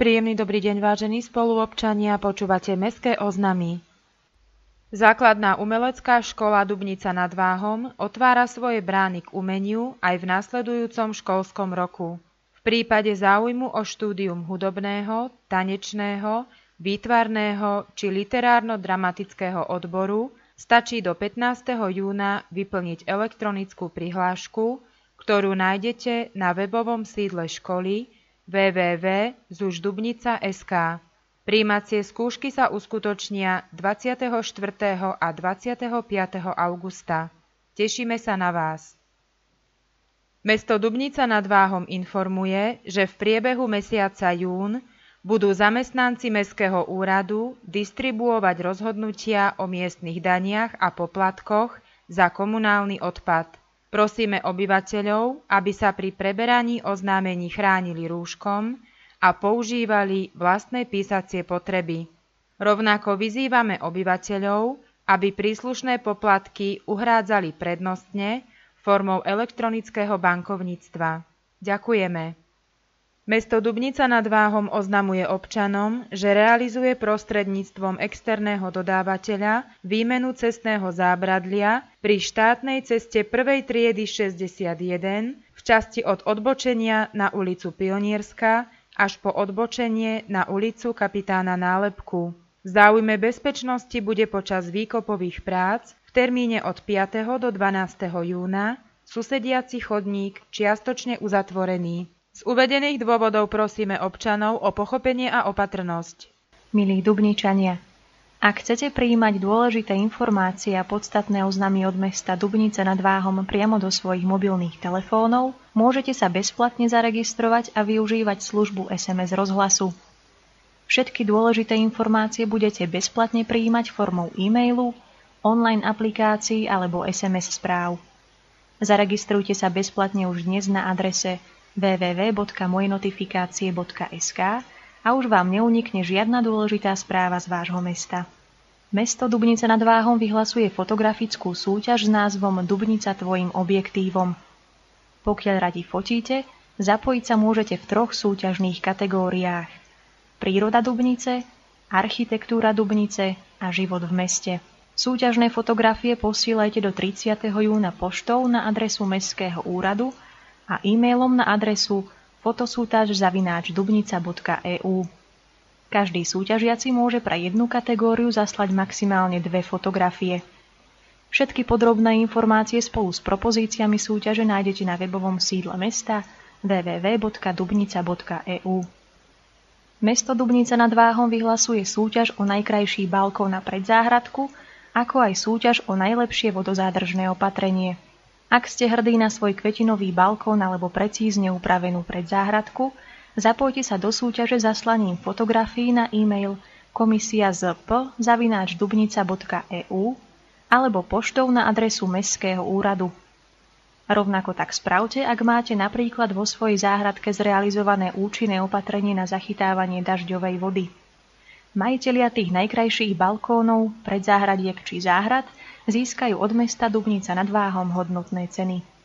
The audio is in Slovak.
Príjemný dobrý deň, vážení spoluobčania, počúvate Mestské oznamy. Základná umelecká škola Dubnica nad Váhom otvára svoje brány k umeniu aj v nasledujúcom školskom roku. V prípade záujmu o štúdium hudobného, tanečného, výtvarného či literárno-dramatického odboru stačí do 15. júna vyplniť elektronickú prihlášku, ktorú nájdete na webovom sídle školy www.zuždubnica.sk. Prijímacie skúšky sa uskutočnia 24. a 25. augusta. Tešíme sa na vás. Mesto Dubnica nad Váhom informuje, že v priebehu mesiaca jún budú zamestnanci Mestského úradu distribuovať rozhodnutia o miestnych daniach a poplatkoch za komunálny odpad. Prosíme obyvateľov, aby sa pri preberaní oznámení chránili rúškom a používali vlastné písacie potreby. Rovnako vyzývame obyvateľov, aby príslušné poplatky uhrádzali prednostne formou elektronického bankovníctva. Ďakujeme. Mesto Dubnica nad Váhom oznamuje občanom, že realizuje prostredníctvom externého dodávateľa výmenu cestného zábradlia pri štátnej ceste 1. triedy 61 v časti od odbočenia na ulicu Pionierska až po odbočenie na ulicu Kapitána Nálepku. V záujme bezpečnosti bude počas výkopových prác v termíne od 5. do 12. júna susediaci chodník čiastočne uzatvorený. Z uvedených dôvodov prosíme občanov o pochopenie a opatrnosť. Milí Dubničania, ak chcete prijímať dôležité informácie a podstatné oznámy od mesta Dubnica nad Váhom priamo do svojich mobilných telefónov, môžete sa bezplatne zaregistrovať a využívať službu SMS rozhlasu. Všetky dôležité informácie budete bezplatne prijímať formou e-mailu, online aplikácií alebo SMS správ. Zaregistrujte sa bezplatne už dnes na adrese www.mojnotifikácie.sk a už vám neunikne žiadna dôležitá správa z vášho mesta. Mesto Dubnica nad Váhom vyhlasuje fotografickú súťaž s názvom Dubnica tvojim objektívom. Pokiaľ radi fotíte, zapojiť sa môžete v 3 súťažných kategóriách: príroda Dubnice, architektúra Dubnice a život v meste. Súťažné fotografie posílajte do 30. júna poštou na adresu Mestského úradu a e-mailom na adresu fotosúťaž@dubnica.eu. Každý súťažiaci môže pre jednu kategóriu zaslať maximálne 2 fotografie. Všetky podrobné informácie spolu s propozíciami súťaže nájdete na webovom sídle mesta www.dubnica.eu. Mesto Dubnica nad Váhom vyhlasuje súťaž o najkrajší balkón na predzáhradku, ako aj súťaž o najlepšie vodozádržné opatrenie. Ak ste hrdí na svoj kvetinový balkón alebo precízne upravenú predzáhradku, zapojte sa do súťaže zaslaním fotografií na e-mail komisia.zp@dubnica.eu alebo poštou na adresu Mestského úradu. Rovnako tak spravte, ak máte napríklad vo svojej záhradke zrealizované účinné opatrenie na zachytávanie dažďovej vody. Majitelia tých najkrajších balkónov, predzáhradiek či záhrad získajú od mesta Dubnica nad Váhom hodnotné ceny.